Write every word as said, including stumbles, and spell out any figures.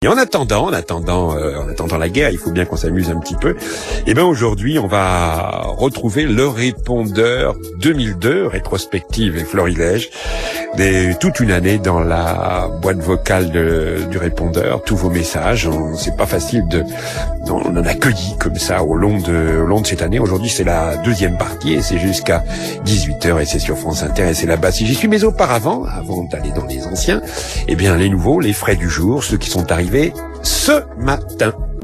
Et en attendant, en attendant, euh, en attendant la guerre, il faut bien qu'on s'amuse un petit peu. Et ben aujourd'hui, on va retrouver le répondeur deux mille deux, rétrospective et florilège, des, toute une année dans la boîte vocale de, du répondeur, tous vos messages. On, c'est pas facile de, on en a cueilli comme ça au long de, au long de cette année. Aujourd'hui, c'est la deuxième partie et c'est jusqu'à dix-huit heures et c'est sur France Inter et c'est là-bas si j'y suis. Mais auparavant, avant d'aller dans les anciens, eh bien les nouveaux, les frais du jour, ceux qui sont arrivés ce matin.